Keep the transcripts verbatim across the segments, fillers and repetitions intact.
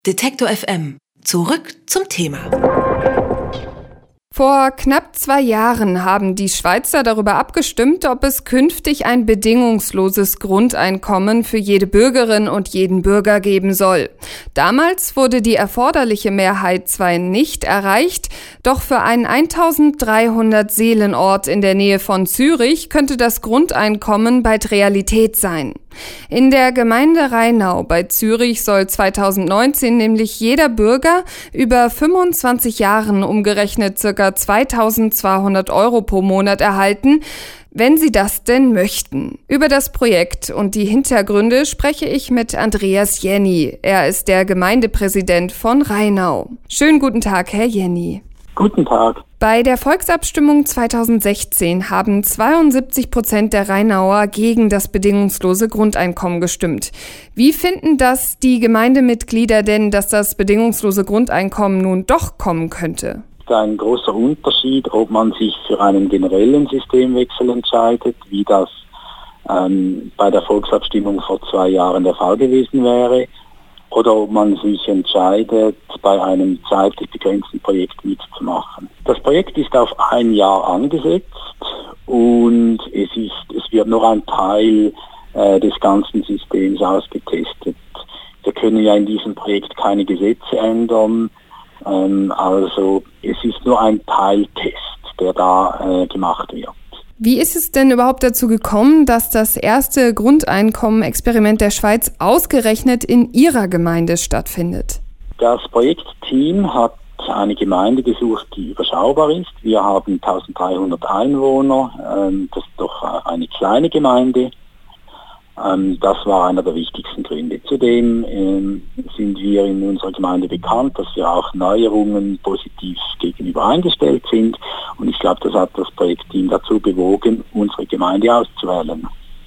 Detektor F M. Zurück zum Thema. Vor knapp zwei Jahren haben die Schweizer darüber abgestimmt, ob es künftig ein bedingungsloses Grundeinkommen für jede Bürgerin und jeden Bürger geben soll. Damals wurde die erforderliche Mehrheit zwar nicht erreicht, doch für einen eintausenddreihundert Seelenort in der Nähe von Zürich könnte das Grundeinkommen bald Realität sein. In der Gemeinde Rheinau bei Zürich soll zweitausendneunzehn nämlich jeder Bürger über fünfundzwanzig Jahren umgerechnet ca. zweitausendzweihundert Euro pro Monat erhalten, wenn sie das denn möchten. Über das Projekt und die Hintergründe spreche ich mit Andreas Jenny. Er ist der Gemeindepräsident von Rheinau. Schönen guten Tag, Herr Jenny. Guten Tag. Bei der Volksabstimmung zweitausendsechzehn haben zweiundsiebzig Prozent der Rheinauer gegen das bedingungslose Grundeinkommen gestimmt. Wie finden das die Gemeindemitglieder denn, dass das bedingungslose Grundeinkommen nun doch kommen könnte? Es ist ein großer Unterschied, ob man sich für einen generellen Systemwechsel entscheidet, wie das ähm, bei der Volksabstimmung vor zwei Jahren der Fall gewesen wäre, oder ob man sich entscheidet, bei einem zeitlich begrenzten Projekt mitzumachen. Das Projekt ist auf ein Jahr angesetzt und es ist, es wird nur ein Teil äh, des ganzen Systems ausgetestet. Wir können ja in diesem Projekt keine Gesetze ändern, ähm, also es ist nur ein Teiltest, der da äh, gemacht wird. Wie ist es denn überhaupt dazu gekommen, dass das erste Grundeinkommen-Experiment der Schweiz ausgerechnet in Ihrer Gemeinde stattfindet? Das Projektteam hat eine Gemeinde gesucht, die überschaubar ist. Wir haben eintausenddreihundert Einwohner, ähm, das ist doch eine kleine Gemeinde. Ähm, das war einer der wichtigsten Gründe. Zudem ähm, sind wir in unserer Gemeinde bekannt, dass wir auch Neuerungen positiv gegenüber eingestellt sind. Und ich glaube, das hat das Projektteam dazu bewogen, unsere Gemeinde auszuwählen.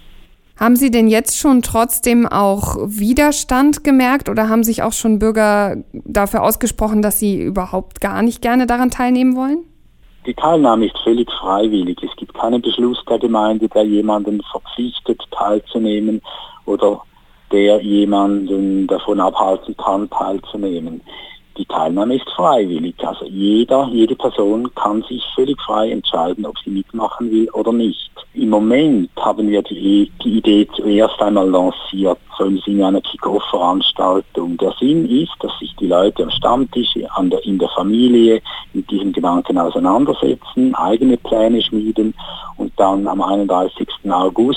Haben Sie denn jetzt schon trotzdem auch Widerstand gemerkt oder haben sich auch schon Bürger dafür ausgesprochen, dass sie überhaupt gar nicht gerne daran teilnehmen wollen? Die Teilnahme ist völlig freiwillig. Es gibt keinen Beschluss der Gemeinde, der jemanden verpflichtet, teilzunehmen oder der jemanden davon abhalten kann, teilzunehmen. Die Teilnahme ist freiwillig. Also jeder, jede Person kann sich völlig frei entscheiden, ob sie mitmachen will oder nicht. Im Moment haben wir die, die Idee zuerst einmal lanciert, so im Sinne einer Kick-Off-Veranstaltung. Der Sinn ist, dass sich die Leute am Stammtisch, an der, in der Familie mit diesen Gedanken auseinandersetzen, eigene Pläne schmieden und dann am einunddreißigsten August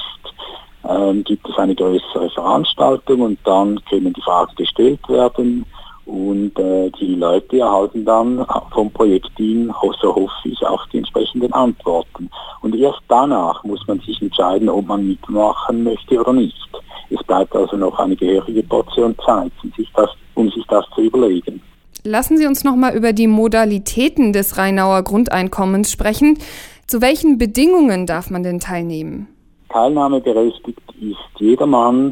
ähm, gibt es eine größere Veranstaltung und dann können die Fragen gestellt werden. Und äh, die Leute erhalten dann vom Projektteam, so hoffe ich, auch die entsprechenden Antworten. Und erst danach muss man sich entscheiden, ob man mitmachen möchte oder nicht. Es bleibt also noch eine gehörige Portion Zeit, um sich das, um sich das zu überlegen. Lassen Sie uns noch mal über die Modalitäten des Rheinauer Grundeinkommens sprechen. Zu welchen Bedingungen darf man denn teilnehmen? Teilnahmeberechtigt ist jedermann,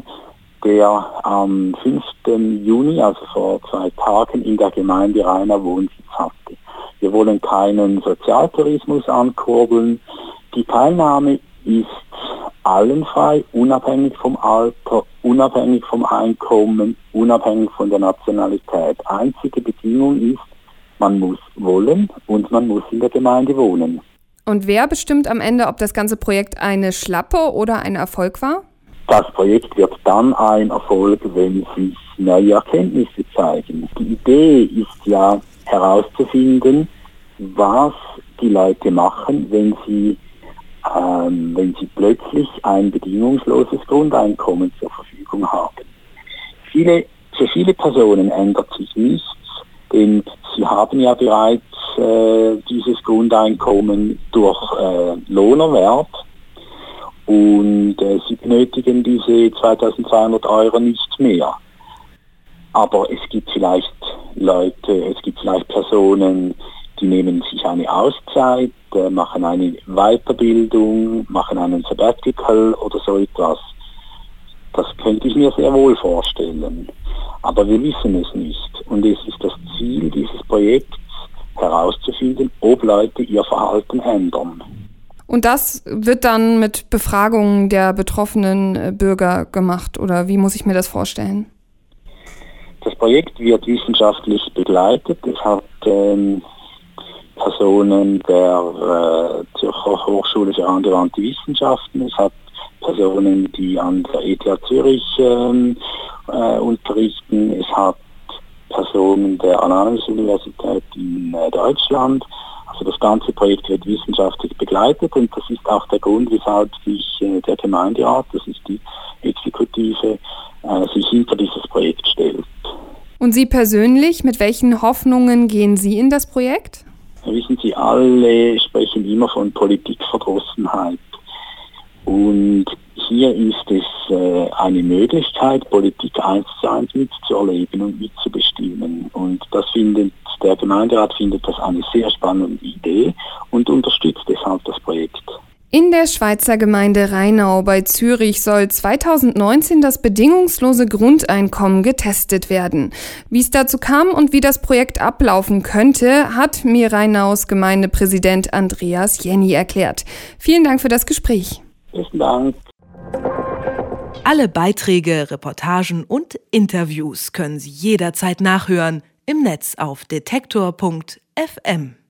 der am fünften Juni, also vor zwei Tagen, in der Gemeinde Rheinau Wohnsitz hatte. Wir wollen keinen Sozialtourismus ankurbeln. Die Teilnahme ist allen frei, unabhängig vom Alter, unabhängig vom Einkommen, unabhängig von der Nationalität. Einzige Bedingung ist, man muss wollen und man muss in der Gemeinde wohnen. Und wer bestimmt am Ende, ob das ganze Projekt eine Schlappe oder ein Erfolg war? Das Projekt wird dann ein Erfolg, wenn sich neue Erkenntnisse zeigen. Die Idee ist ja herauszufinden, was die Leute machen, wenn sie, ähm, wenn sie plötzlich ein bedingungsloses Grundeinkommen zur Verfügung haben. Viele, für viele Personen ändert sich nichts, denn sie haben ja bereits äh, dieses Grundeinkommen durch äh, Lohnerwerb. Und äh, sie benötigen diese zweitausendzweihundert Euro nicht mehr. Aber es gibt vielleicht Leute, es gibt vielleicht Personen, die nehmen sich eine Auszeit, äh, machen eine Weiterbildung, machen einen Sabbatical oder so etwas. Das könnte ich mir sehr wohl vorstellen. Aber wir wissen es nicht. Und es ist das Ziel dieses Projekts, herauszufinden, ob Leute ihr Verhalten ändern. Und das wird dann mit Befragungen der betroffenen Bürger gemacht, oder wie muss ich mir das vorstellen? Das Projekt wird wissenschaftlich begleitet. Es hat ähm, Personen der äh, Zürcher Hochschule für angewandte Wissenschaften, es hat Personen, die an der E T H Zürich ähm, äh, unterrichten, es hat Personen der Annanis-Universität in äh, Deutschland. Also das ganze Projekt wird wissenschaftlich begleitet und das ist auch der Grund, weshalb sich äh, der Gemeinderat, das ist die Exekutive, äh, sich hinter dieses Projekt stellt. Und Sie persönlich, mit welchen Hoffnungen gehen Sie in das Projekt? Wissen Sie, alle sprechen immer von Politikverdrossenheit. Und hier ist es äh, eine Möglichkeit, Politik eins zu eins mitzuerleben und mitzubestimmen. Und das findet, der Gemeinderat findet das eine sehr spannende Idee und unterstützt deshalb das Projekt. In der Schweizer Gemeinde Rheinau bei Zürich soll zweitausendneunzehn das bedingungslose Grundeinkommen getestet werden. Wie es dazu kam und wie das Projekt ablaufen könnte, hat mir Rheinaus Gemeindepräsident Andreas Jenny erklärt. Vielen Dank für das Gespräch. Besten Dank. Alle Beiträge, Reportagen und Interviews können Sie jederzeit nachhören im Netz auf detektor punkt f m.